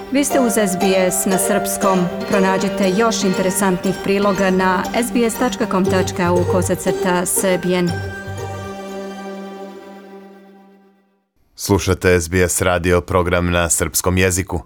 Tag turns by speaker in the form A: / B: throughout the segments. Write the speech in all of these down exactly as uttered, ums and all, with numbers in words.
A: Vi ste uz S B S na srpskom. Pronađite još interesantnih priloga na sbs.com.au kosacrta srbijen.
B: Slušate S B S radio program na srpskom jeziku.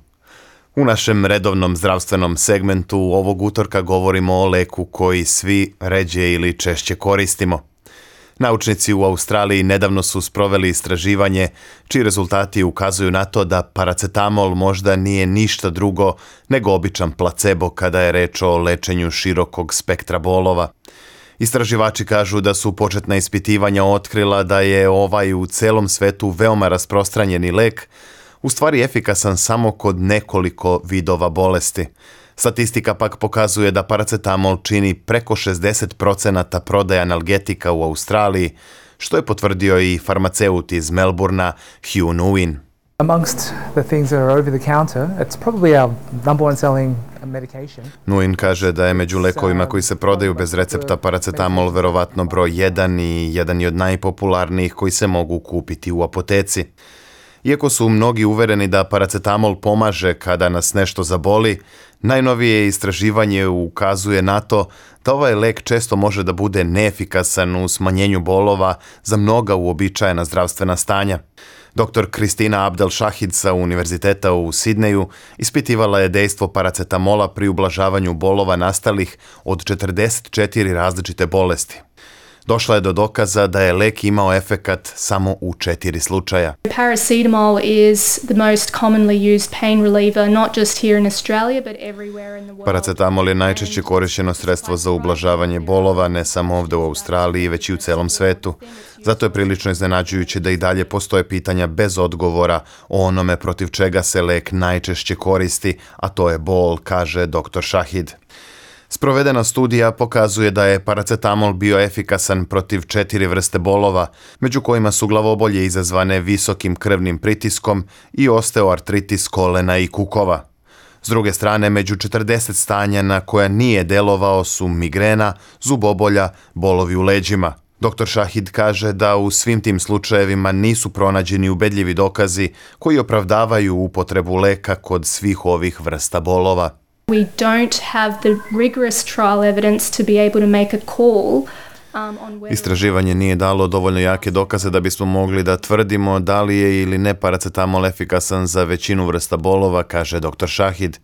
B: U našem redovnom zdravstvenom segmentu ovog utorka govorimo o leku koji svi ređe ili češće koristimo. Naučnici u Australiji nedavno su sproveli istraživanje čiji rezultati ukazuju na to da paracetamol možda nije ništa drugo nego običan placebo kada je reč o lečenju širokog spektra bolova. Istraživači kažu da su početna ispitivanja otkrila da je ovaj u celom svetu veoma rasprostranjeni lek u stvari efikasan samo kod nekoliko vidova bolesti. Statistika pak pokazuje da paracetamol čini preko šezdeset procenata prodaje analgetika u Australiji, što je potvrdio i farmaceut iz Melbournea Hugh Nguyen.
C: Amongst the things that are over the counter, it's probably our number one selling medication.
B: Nguyen kaže da je među lekovima koji se prodaju bez recepta paracetamol verovatno broj jedan i jedan je od najpopularnijih koji se mogu kupiti u apoteci. Iako su mnogi uvereni da paracetamol pomaže kada nas nešto zaboli, najnovije istraživanje ukazuje na to da ovaj lek često može da bude neefikasan u smanjenju bolova za mnoga uobičajena zdravstvena stanja. Doktor Kristina Abdel-Shahid sa Univerziteta u Sidneju ispitivala je dejstvo paracetamola pri ublažavanju bolova nastalih od četrdeset četiri različite bolesti. Došla je do dokaza da je lek imao efekat samo u četiri slučaja.
D: Paracetamol is the most commonly used pain reliever, not just here in Australia, but everywhere in the world.
B: Paracetamol je najčešće korišćeno sredstvo za ublažavanje bolova, ne samo ovdje u Australiji, već i u celom svetu. Zato je prilično iznenađujuće da i dalje postoje pitanja bez odgovora o onome protiv čega se lek najčešće koristi, a to je bol, kaže doktor Shahid. Sprovedena studija pokazuje da je paracetamol bio efikasan protiv četiri vrste bolova, među kojima su glavobolje izazvane visokim krvnim pritiskom i osteoartritis kolena i kukova. S druge strane, među četrdeset stanja na koja nije delovao su migrena, zubobolja, bolovi u leđima. doktor Shahid kaže da u svim tim slučajevima nisu pronađeni ubedljivi dokazi koji opravdavaju upotrebu leka kod svih ovih vrsta bolova.
D: We don't have the rigorous trial evidence to be able to make a call. Um,
B: Istraživanje nije dalo dovoljno jake dokaze da bismo mogli da tvrdimo da li je ili ne paracetamol efikasan za većinu vrsta bolova, kaže doktor Shahid.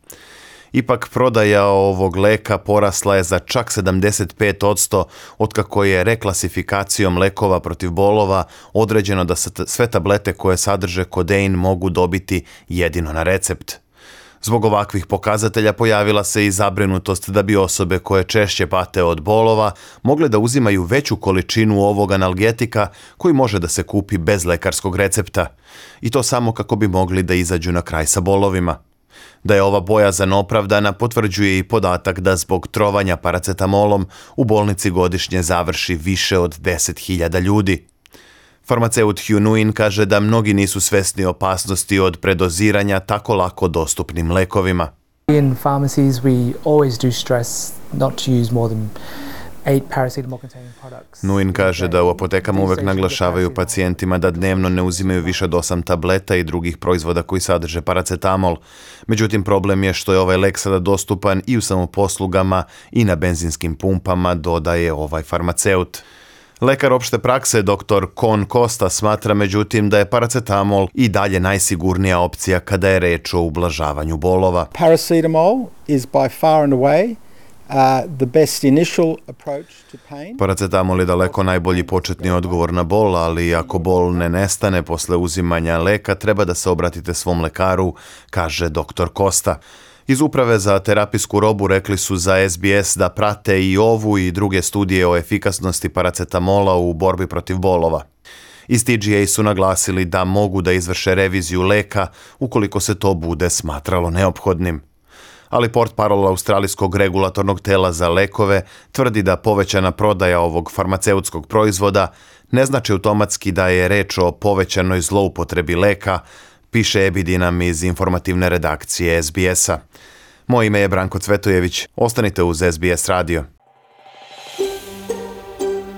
B: Ipak prodaja ovog leka porasla je za čak sedamdeset pet posto otkako je reklasifikacijom lekova protiv bolova određeno da se sve tablete koje sadrže kodein mogu dobiti jedino na recept. Zbog ovakvih pokazatelja pojavila se i zabrinutost da bi osobe koje češće pate od bolova mogle da uzimaju veću količinu ovog analgetika koji može da se kupi bez lekarskog recepta. I to samo kako bi mogli da izađu na kraj sa bolovima. Da je ova bojazan opravdana potvrđuje i podatak da zbog trovanja paracetamolom u bolnici godišnje završi više od deset hiljada ljudi. Farmaceut Hugh Nguyen kaže da mnogi nisu svesni opasnosti od predoziranja tako lako dostupnim lekovima.
C: In pharmacies we always do stress not to use more than eight paracetamol containing products.
B: Nguyen kaže da u apotekama uvek naglašavaju pacijentima da dnevno ne uzimaju više od osam tableta i drugih proizvoda koji sadrže paracetamol. Međutim, problem je što je ovaj lek sada dostupan i u samoposlugama i na benzinskim pumpama, dodaje ovaj farmaceut. Lekar opšte prakse doktor Con Costa smatra međutim da je paracetamol i dalje najsigurnija opcija kada je reč o ublažavanju bolova.
E: Paracetamol is by far and away uh, the best initial approach to pain.
B: Paracetamol je daleko najbolji početni odgovor na bol, ali ako bol ne nestane posle uzimanja leka, treba da se obratite svom lekaru, kaže doktor Costa. Iz Uprave za terapijsku robu rekli su za S B S da prate i ovu i druge studije o efikasnosti paracetamola u borbi protiv bolova. Iz T G A su naglasili da mogu da izvrše reviziju leka ukoliko se to bude smatralo neophodnim. Ali portparol australijskog regulatornog tela za lekove tvrdi da povećana prodaja ovog farmaceutskog proizvoda ne znači automatski da je reč o povećanoj zloupotrebi leka, piše Ebidinam iz informativne redakcije S B S-a. Moje ime je Branko Cvetojević. Ostanite uz S B S radio.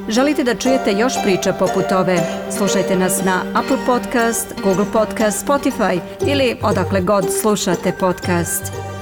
A: Želite da čujete još priča poput ove? Slušajte nas na Apple Podcast, Google Podcast, Spotify ili odakle god slušate podcast.